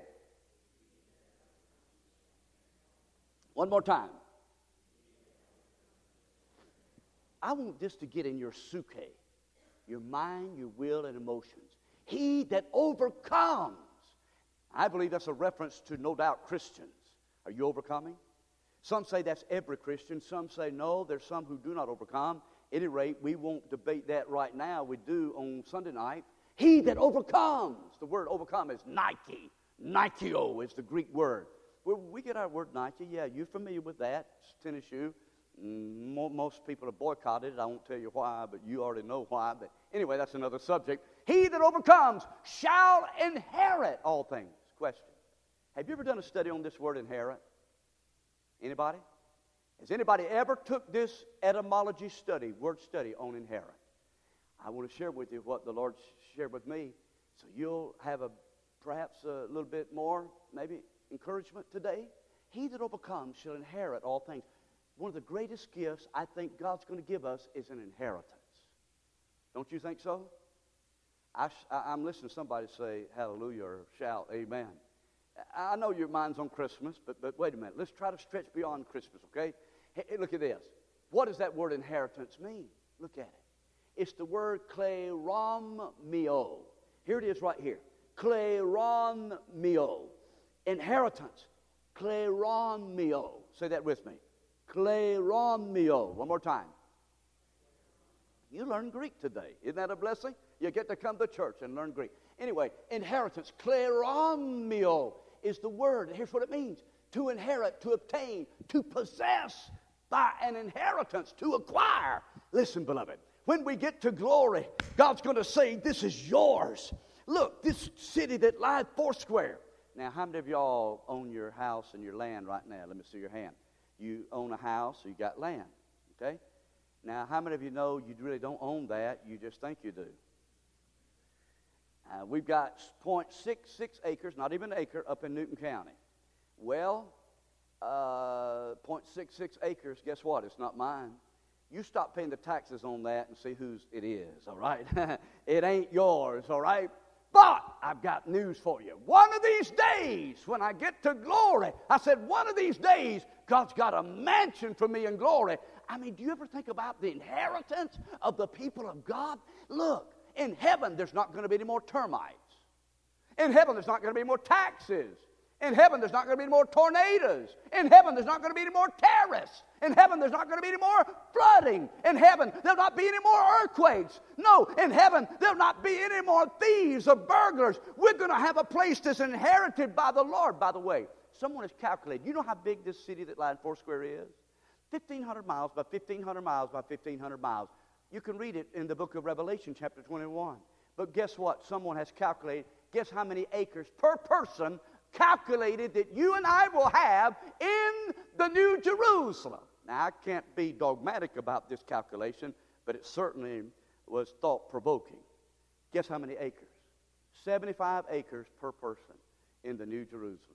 S1: One more time. I want this to get in your psyche, your mind, your will, and emotions. He that overcomes. I believe that's a reference to, no doubt, Christians. Are you overcoming? Some say that's every Christian. Some say no, there's some who do not overcome. At any rate, we won't debate that right now. We do on Sunday night. He that overcomes. The word overcome is Nike. Nikeo is the Greek word. Where we get our word Nike, yeah, you're familiar with that. It's a tennis shoe. Most people have boycotted it. I won't tell you why, but you already know why. But anyway, that's another subject. He that overcomes shall inherit all things. Question. Have you ever done a study on this word inherit? Anybody? Has anybody ever took this etymology study, word study on inherit? I want to share with you what the Lord shared with me, so you'll have perhaps a little bit more, maybe, encouragement today. He that overcomes shall inherit all things. One of the greatest gifts I think God's going to give us is an inheritance. Don't you think so? I'm listening to somebody say hallelujah or shout amen. I know your mind's on Christmas, but wait a minute. Let's try to stretch beyond Christmas, okay? Hey, look at this. What does that word inheritance mean? Look at it. It's the word kleromio. Here it is right here. Kleromio. Inheritance. Kleromio. Say that with me. Kleromio. One more time. You learn Greek today. Isn't that a blessing? You get to come to church and learn Greek. Anyway, inheritance. Kleromio is the word. Here's what it means. To inherit, to obtain, to possess by an inheritance, to acquire. Listen, beloved. When we get to glory, God's going to say, this is yours. Look, this city that lies foursquare. Now, how many of y'all own your house and your land right now? Let me see your hand. You own a house, so you got land, okay? Now, how many of you know you really don't own that? You just think you do. We've got 0.66 acres, not even an acre, up in Newton County. Well, 0.66 acres, guess what? It's not mine. You stop paying the taxes on that and see whose it is, all right? It ain't yours, all right? But I've got news for you. One of these days, when I get to glory, I said, one of these days, God's got a mansion for me in glory. I mean, do you ever think about the inheritance of the people of God? Look, in heaven, there's not going to be any more termites. In heaven, there's not going to be more taxes. In heaven, there's not going to be any more tornadoes. In heaven, there's not going to be any more terrorists. In heaven, there's not going to be any more flooding. In heaven, there'll not be any more earthquakes. No, in heaven, there'll not be any more thieves or burglars. We're going to have a place that's inherited by the Lord. By the way, someone has calculated. You know how big this city that lies foursquare is? 1,500 miles by 1,500 miles by 1,500 miles. You can read it in the book of Revelation, chapter 21. But guess what? Someone has calculated. Guess how many acres per person calculated that you and I will have in the New Jerusalem. Now, I can't be dogmatic about this calculation, but it certainly was thought-provoking. Guess how many acres? 75 acres per person in the New Jerusalem.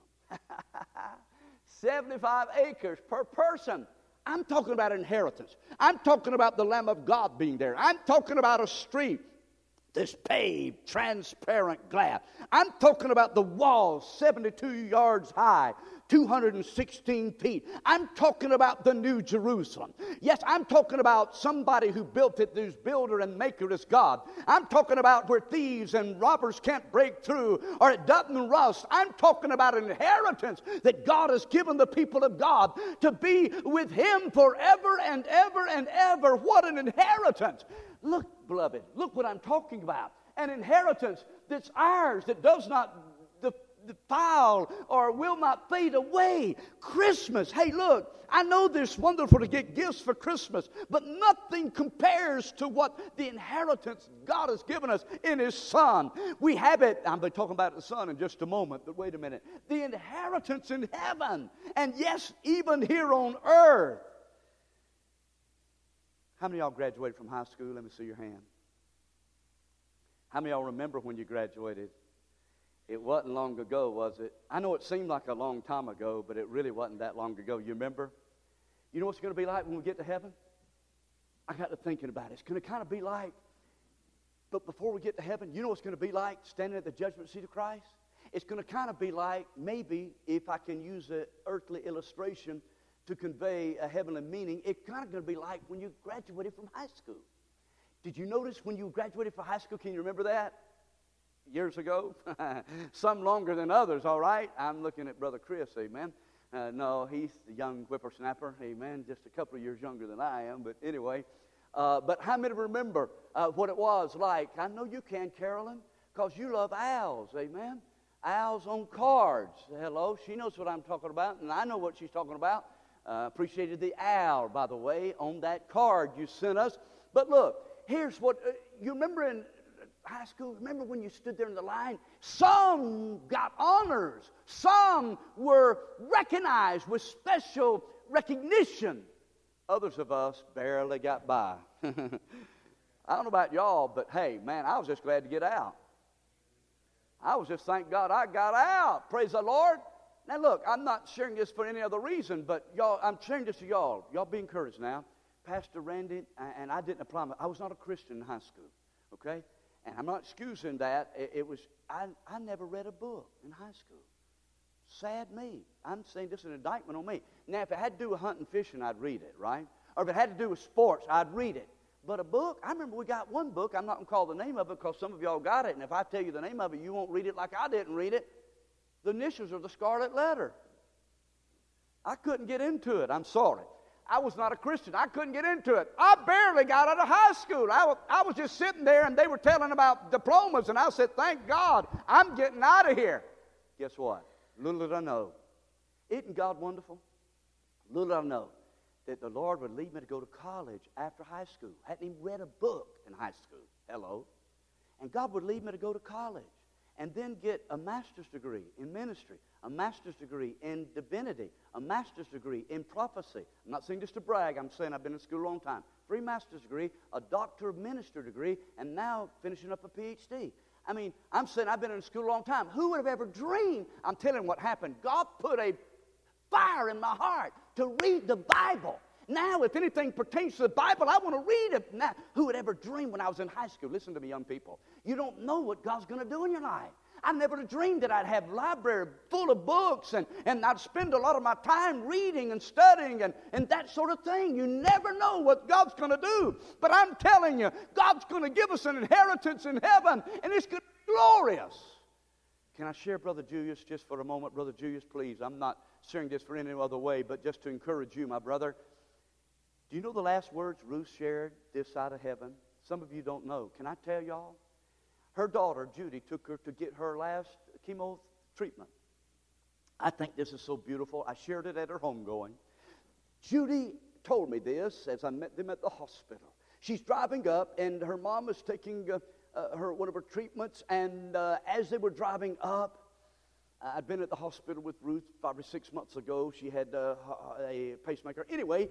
S1: 75 acres per person. I'm talking about inheritance. I'm talking about the Lamb of God being there. I'm talking about a street that's paved, transparent glass. I'm talking about the walls 72 yards high, 216 feet. I'm talking about the New Jerusalem. Yes, I'm talking about somebody who built it, whose builder and maker is God. I'm talking about where thieves and robbers can't break through, or it doesn't rust. I'm talking about an inheritance that God has given the people of God to be with Him forever and ever and ever. What an inheritance! Look, beloved, look what I'm talking about. An inheritance that's ours, that does not defile or will not fade away. Christmas. Hey, look, I know it's wonderful to get gifts for Christmas, but nothing compares to what the inheritance God has given us in His Son. We have it. I'm going to talk about the Son in just a moment, but wait a minute. The inheritance in heaven. And yes, even here on earth. How many of y'all graduated from high school? Let me see your hand. How many of y'all remember when you graduated? It wasn't long ago, was it? I know it seemed like a long time ago, but it really wasn't that long ago. You remember? You know what it's going to be like when we get to heaven? I got to thinking about it. It's going to kind of be like, but before we get to heaven, you know what it's going to be like standing at the judgment seat of Christ? It's going to kind of be like, maybe, if I can use an earthly illustration to convey a heavenly meaning, it's kind of going to be like when you graduated from high school. Did you notice when you graduated from high school? Can you remember that? Years ago? Some longer than others, all right? I'm looking at Brother Chris, amen. No, he's the young whippersnapper, amen, just a couple of years younger than I am, but anyway. But how many remember what it was like? I know you can, Carolyn, because you love owls, amen. Owls on cards. Hello, she knows what I'm talking about, and I know what she's talking about. Appreciated the owl, by the way, on that card you sent us. But look, here's what, you remember in high school, remember when you stood there in the line? Some got honors. Some were recognized with special recognition. Others of us barely got by. I don't know about y'all, but hey, man, I was just glad to get out. I was just, thank God I got out. Praise the Lord. Now look, I'm not sharing this for any other reason, but y'all, I'm sharing this to y'all. Y'all be encouraged now. Pastor Randy, and I didn't apply. I was not a Christian in high school, okay? And I'm not excusing that. I never read a book in high school. Sad me. I'm saying this is an indictment on me. Now, if it had to do with hunting, fishing, I'd read it, right? Or if it had to do with sports, I'd read it. But a book, I remember we got one book. I'm not going to call the name of it because some of y'all got it. And if I tell you the name of it, you won't read it like I didn't read it. The initials are the Scarlet Letter. I couldn't get into it. I'm sorry. I was not a Christian. I couldn't get into it. I barely got out of high school. I was just sitting there, and they were telling about diplomas, and I said, thank God, I'm getting out of here. Guess what? Little did I know. Isn't God wonderful? Little did I know that the Lord would lead me to go to college after high school. I hadn't even read a book in high school. Hello. And God would lead me to go to college and then get a master's degree in ministry, a master's degree in divinity, a master's degree in prophecy. I'm not saying this to brag. I'm saying I've been in school a long time. 3 master's degree, a doctor of ministry degree, and now finishing up a PhD. I mean, I'm saying I've been in school a long time. Who would have ever dreamed? I'm telling you what happened. God put a fire in my heart to read the Bible. Now, if anything pertains to the Bible, I want to read it. Now, who would ever dream when I was in high school? Listen to me, young people. You don't know what God's going to do in your life. I never dreamed that I'd have a library full of books and I'd spend a lot of my time reading and studying and that sort of thing. You never know what God's going to do. But I'm telling you, God's going to give us an inheritance in heaven, and it's going to be glorious. Can I share Brother Julius just for a moment? Brother Julius, please. I'm not sharing this for any other way, but just to encourage you, my brother. Do you know the last words Ruth shared this side of heaven? Some of you don't know. Can I tell y'all? Her daughter, Judy, took her to get her last chemo treatment. I think this is so beautiful. I shared it at her homegoing. Judy told me this as I met them at the hospital. She's driving up, and her mom is taking one of her treatments, and as they were driving up, I'd been at the hospital with Ruth 5 or 6 months ago. She had a pacemaker. Anyway,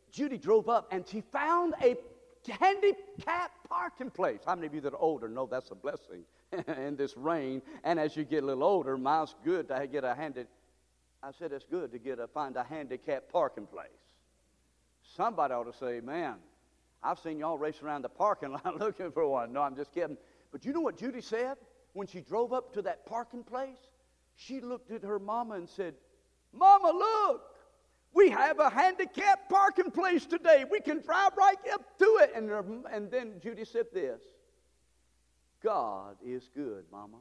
S1: Judy drove up, and she found a handicapped parking place. How many of you that are older know that's a blessing in this rain? And as you get a little older, mine's good to get I said it's good to find a handicapped parking place. Somebody ought to say, man, I've seen y'all race around the parking lot looking for one. No, I'm just kidding. But you know what Judy said when she drove up to that parking place? She looked at her mama and said, Mama, look, we have a handicapped parking place today. We can drive right up to it. And then Judy said this, God is good, Mama.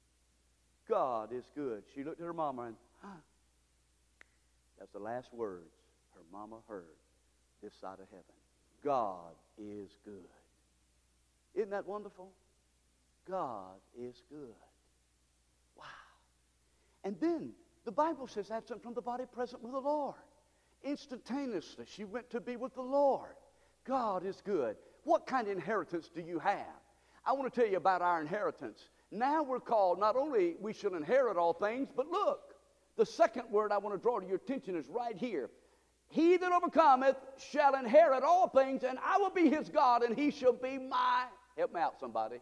S1: God is good. She looked at her mama and, that's the last words her mama heard this side of heaven. God is good. Isn't that wonderful? God is good. Wow. And then the Bible says, absent from the body, present with the Lord. Instantaneously, she went to be with the Lord. God is good. What kind of inheritance do you have? I want to tell you about our inheritance. Now we're called, not only we shall inherit all things, but look, the second word I want to draw to your attention is right here. He that overcometh shall inherit all things, and I will be his God, and he shall be my... Help me out, somebody.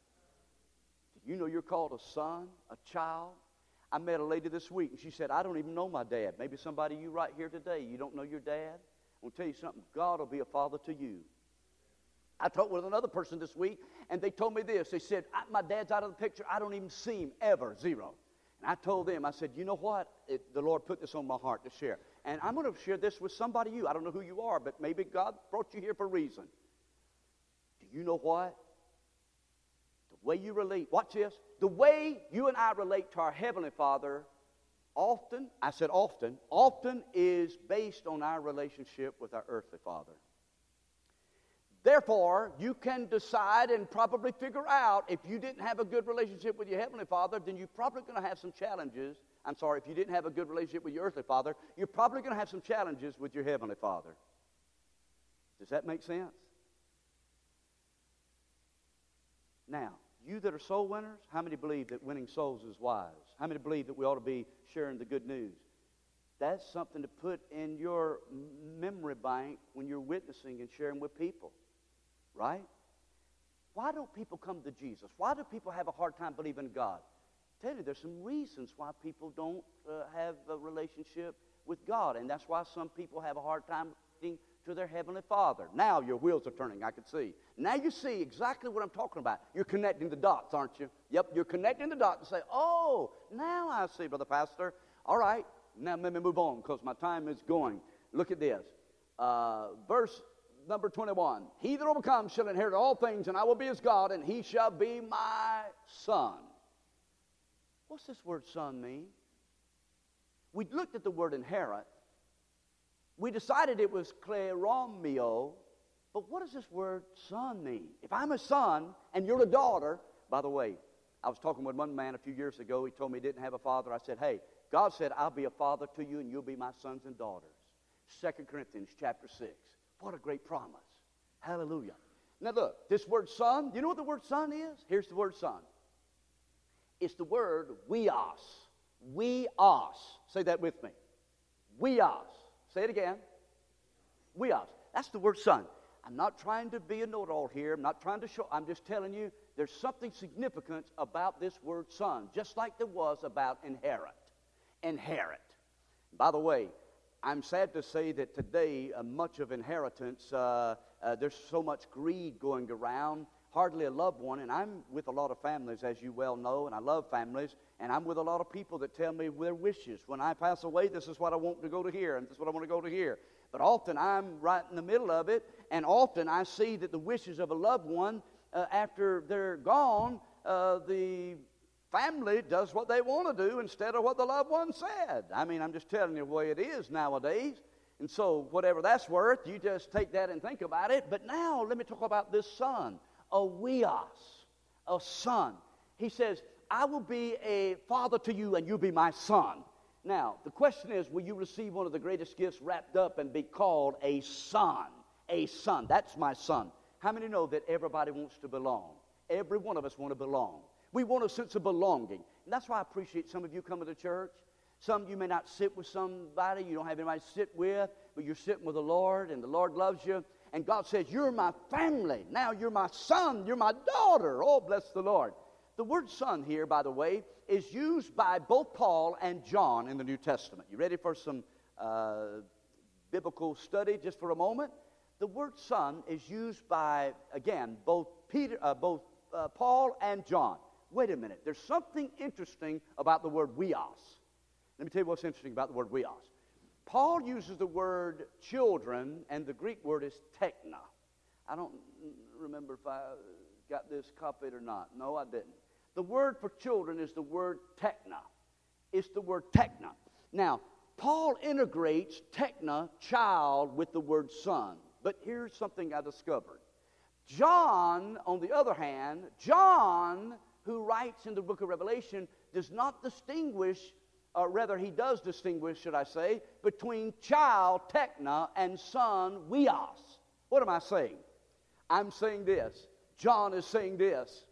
S1: Do you know you're called a son, a child? I met a lady this week, and she said, I don't even know my dad. Maybe somebody you right here today, you don't know your dad. I want to tell you something. God will be a father to you. I talked with another person this week, and they told me this. They said, my dad's out of the picture. I don't even see him ever, zero. And I told them, I said, you know what? The Lord put this on my heart to share. And I'm going to share this with somebody you. I don't know who you are, but maybe God brought you here for a reason. Do you know what? The way you relate, watch this, the way you and I relate to our Heavenly Father often, I said often is based on our relationship with our earthly Father. Therefore, you can decide and probably figure out if you didn't have a good relationship with your Heavenly Father, then you're probably going to have some challenges. I'm sorry, if you didn't have a good relationship with your earthly father, you're probably going to have some challenges with your Heavenly Father. Does that make sense? Now, you that are soul winners, how many believe that winning souls is wise? How many believe that we ought to be sharing the good news? That's something to put in your memory bank when you're witnessing and sharing with people, right? Why don't people come to Jesus? Why do people have a hard time believing in God? I tell you, there's some reasons why people don't have a relationship with God, and that's why some people have a hard time relating to their Heavenly Father. Now your wheels are turning, I can see. Now you see exactly what I'm talking about. You're connecting the dots, aren't you? Yep, you're connecting the dots and say, oh, now I see, Brother Pastor. All right, now let me move on because my time is going. Look at this. Verse number 21. He that overcomes shall inherit all things, and I will be his God, and he shall be my son. What's this word son mean? We looked at the word inherit. We decided it was kleromio, but what does this word son mean? If I'm a son and you're a daughter, by the way, I was talking with one man a few years ago. He told me he didn't have a father. I said, hey, God said, I'll be a father to you and you'll be my sons and daughters. 2 Corinthians chapter 6. What a great promise. Hallelujah. Now look, this word son, you know what the word son is? Here's the word son. It's the word weos. Weos. Say that with me. Weos. Say it again. Weos. That's the word son. I'm not trying to be a know-it-all here. I'm not trying to show. I'm just telling you there's something significant about this word son, just like there was about inherit. Inherit. By the way, I'm sad to say that today much of inheritance, there's so much greed going around, hardly a loved one. And I'm with a lot of families, as you well know, and I love families. And I'm with a lot of people that tell me their wishes. When I pass away, this is what I want to go to here, and this is what I want to go to here. But often I'm right in the middle of it, and often I see that the wishes of a loved one, after they're gone, the family does what they want to do instead of what the loved one said. I mean, I'm just telling you the way it is nowadays. And so whatever that's worth, you just take that and think about it. But now let me talk about this son, a weos, a son. He says, I will be a father to you and you'll be my son. Now, the question is, will you receive one of the greatest gifts wrapped up and be called a son? A son. That's my son. How many know that everybody wants to belong? Every one of us want to belong. We want a sense of belonging. And that's why I appreciate some of you coming to church. Some of you may not sit with somebody. You don't have anybody to sit with. but you're sitting with the Lord, and the Lord loves you, and God says, you're my family. Now you're my son. You're my daughter. Oh, bless the Lord. The word son here, by the way, is used by both Paul and John in the New Testament. You ready for some biblical study just for a moment? The word son is used by, again, both Paul and John. Wait a minute. There's something interesting about the word weos. Let me tell you what's interesting about the word weos. Paul uses the word children, and the Greek word is tekna. I don't remember if I got this copied or not. No, I didn't. The word for children is the word tekna. It's the word tekna. Now, Paul integrates tekna, child, with the word son. But here's something I discovered. John, on the other hand, John, who writes in the book of Revelation, does not distinguish, or rather he does distinguish, should I say, between child, tekna, and son, weos. What am I saying? I'm saying this. John is saying this.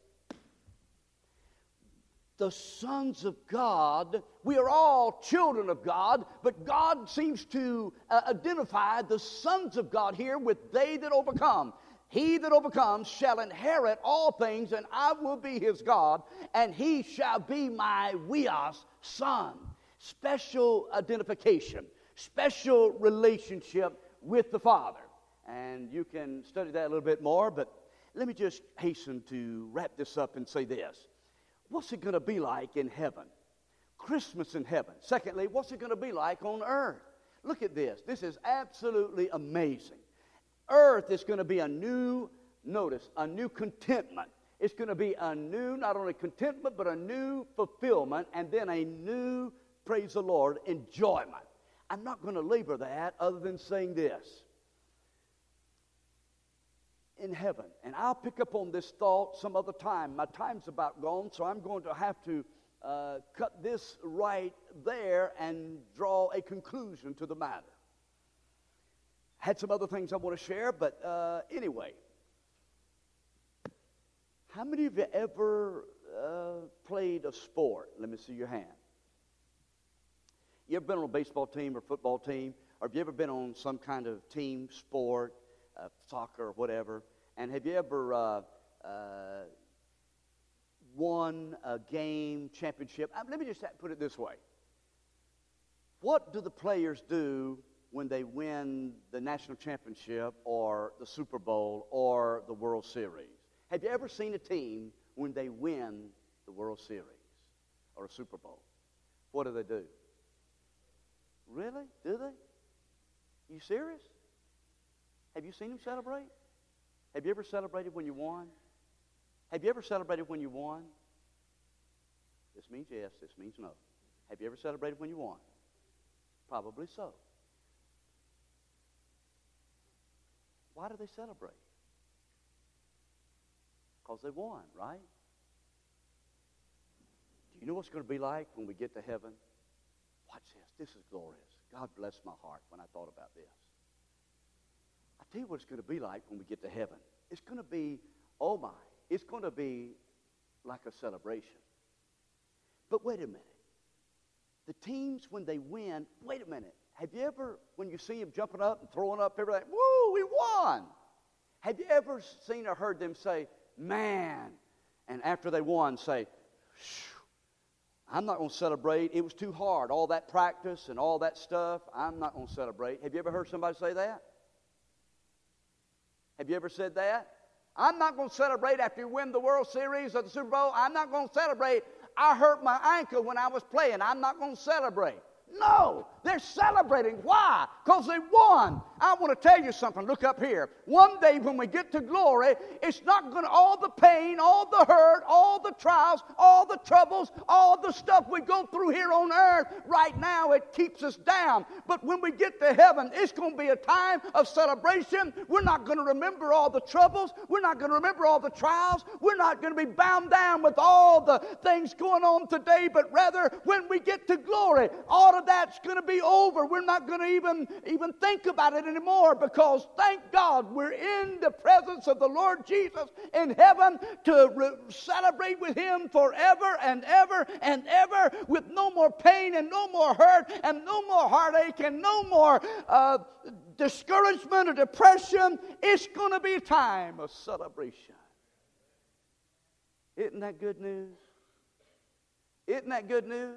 S1: The sons of God, we are all children of God, but God seems to identify the sons of God here with they that overcome. He that overcomes shall inherit all things, and I will be his God, and he shall be my weos, son. Special identification, special relationship with the Father. And you can study that a little bit more, but let me just hasten to wrap this up and say this. What's it going to be like in heaven? Christmas in heaven. Secondly, what's it going to be like on earth? Look at this. This is absolutely amazing. Earth is going to be a new, notice, a new contentment. It's going to be a new, not only contentment, but a new fulfillment, and then a new, praise the Lord, enjoyment. I'm not going to labor that other than saying this. In heaven, and I'll pick up on this thought some other time. My time's about gone, so I'm going to have to cut this right there and draw a conclusion to the matter. Had some other things I want to share, but anyway. How many of you ever played a sport? Let me see your hand. You ever been on a baseball team or football team? Or have you ever been on some kind of team sport, soccer or whatever? And have you ever won a game, championship? Let me just put it this way. What do the players do when they win the national championship or the Super Bowl or the World Series? Have you ever seen a team when they win the World Series or a Super Bowl? What do they do? Really? Do they? Are you serious? Have you seen them celebrate? Have you ever celebrated when you won? Have you ever celebrated when you won? This means yes, this means no. Have you ever celebrated when you won? Probably so. Why do they celebrate? Because they won, right? Do you know what's going to be like when we get to heaven? Watch this. This is glorious. God bless my heart when I thought about this. I'll tell you what it's going to be like when we get to heaven. It's going to be, oh my, it's going to be like a celebration. But wait a minute. The teams, when they win, wait a minute. Have you ever, when you see them jumping up and throwing up everything, woo, we won. Have you ever seen or heard them say, man, and after they won say, I'm not going to celebrate. It was too hard. All that practice and all that stuff, I'm not going to celebrate. Have you ever heard somebody say that? Have you ever said that? I'm not going to celebrate after you win the World Series or the Super Bowl. I'm not going to celebrate. I hurt my ankle when I was playing. I'm not going to celebrate. No, they're celebrating. Why? Because they won. I want to tell you something. Look up here. One day when we get to glory, it's not going to, all the pain, all the hurt, all the trials, all the troubles, all the stuff we go through here on earth, right now it keeps us down. But when we get to heaven, it's going to be a time of celebration. We're not going to remember all the troubles. We're not going to remember all the trials. We're not going to be bound down with all the things going on today, but rather when we get to glory, all of that's going to be over. We're not going to even think about it anymore, because thank God we're in the presence of the Lord Jesus in heaven to celebrate with Him forever and ever and ever, with no more pain and no more hurt and no more heartache and no more discouragement or depression. It's going to be a time of celebration. Isn't that good news? Isn't that good news?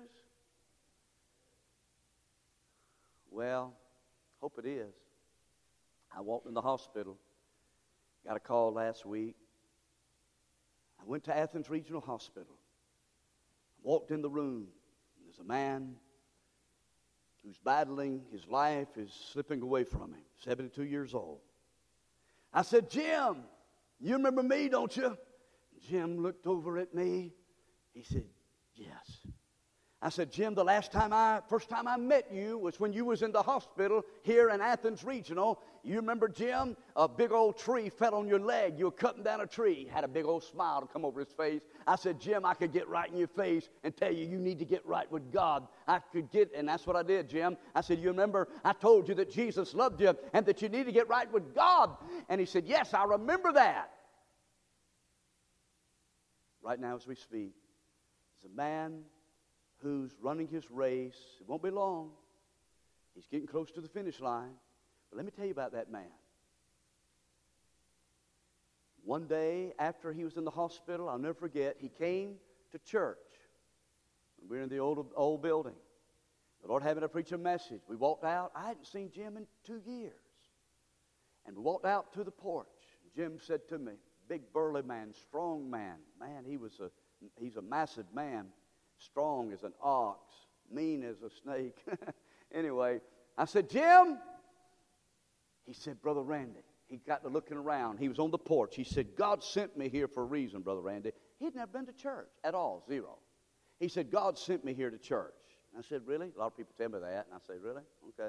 S1: Well, hope it is. I walked in the hospital. Got a call last week. I went to Athens Regional Hospital. Walked in the room. There's a man who's battling. His life is slipping away from him. 72 years old. I said, Jim, you remember me, don't you? Jim looked over at me. He said, yes. I said, Jim, the first time I met you was when you was in the hospital here in Athens Regional. You remember, Jim? A big old tree fell on your leg. You were cutting down a tree. Had a big old smile to come over his face. I said, Jim, I could get right in your face and tell you need to get right with God. And that's what I did, Jim. I said, you remember I told you that Jesus loved you and that you need to get right with God? And he said, yes, I remember that. Right now as we speak, there's a man who's running his race. It won't be long. He's getting close to the finish line. But let me tell you about that man. One day after he was in the hospital, I'll never forget, he came to church. We were in the old building. The Lord had me to preach a message. We walked out. I hadn't seen Jim in 2 years. And we walked out to the porch. Jim said to me, big burly man, strong man. Man, he's a massive man. Strong as an ox, mean as a snake. Anyway, I said, Jim. He said, Brother Randy. He got to looking around. He was on the porch. He said, God sent me here for a reason, Brother Randy. He'd never been to church at all, zero. He said, God sent me here to church. And I said, really? A lot of people tell me that. And I said, really? Okay.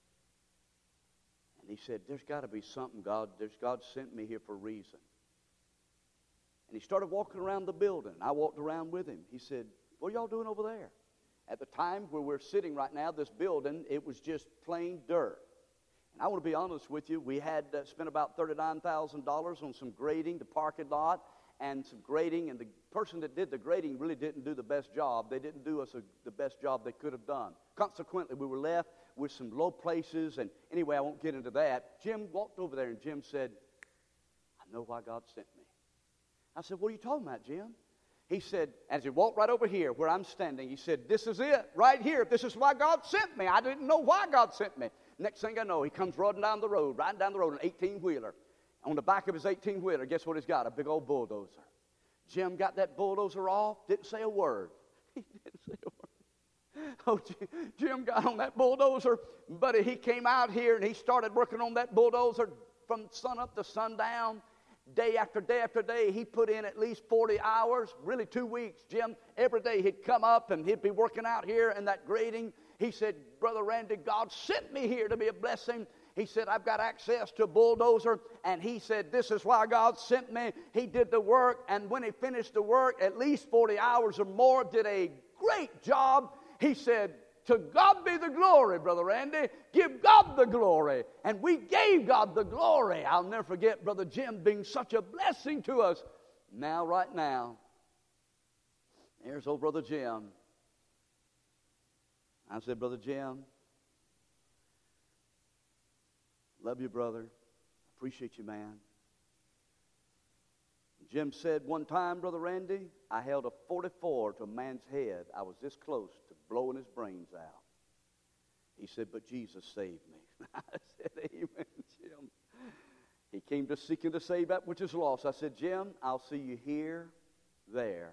S1: And he said, there's got to be something, God sent me here for a reason. And he started walking around the building. I walked around with him. He said, what are y'all doing over there? At the time where we're sitting right now, this building, it was just plain dirt. And I want to be honest with you, we had spent about $39,000 on some grading, the parking lot, and some grading, and the person that did the grading really didn't do the best job. They didn't do us the best job they could have done. Consequently, we were left with some low places, and anyway, I won't get into that. Jim walked over there, and Jim said, I know why God sent me. I said, what are you talking about, Jim? He said, as he walked right over here where I'm standing, he said, this is it, right here. This is why God sent me. I didn't know why God sent me. Next thing I know, he comes riding down the road, an 18-wheeler. On the back of his 18-wheeler, guess what he's got? A big old bulldozer. Jim got that bulldozer off, didn't say a word. He didn't say a word. Oh, Jim got on that bulldozer, buddy. He came out here and he started working on that bulldozer from sun up to sundown. Day after day after day, he put in at least 40 hours, really 2 weeks. Jim, every day he'd come up and he'd be working out here in that grading. He said, Brother Randy, God sent me here to be a blessing. He said, I've got access to a bulldozer. And he said, this is why God sent me. He did the work, and when he finished the work, at least 40 hours or more, did a great job. He said, to God be the glory, Brother Randy. Give God the glory. And we gave God the glory. I'll never forget Brother Jim being such a blessing to us. Now, right now, there's old Brother Jim. I said, Brother Jim, love you, brother. Appreciate you, man. Jim said one time, Brother Randy, I held a 44 to a man's head. I was this close to blowing his brains out. He said, but Jesus saved me. I said, amen, Jim. He came to seek and to save that which is lost. I said, Jim, I'll see you here, there.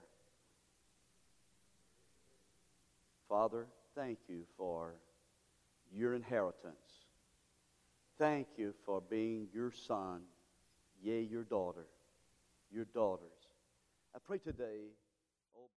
S1: Father, thank you for your inheritance. Thank you for being your son, yea, your daughter. Your daughters. I pray today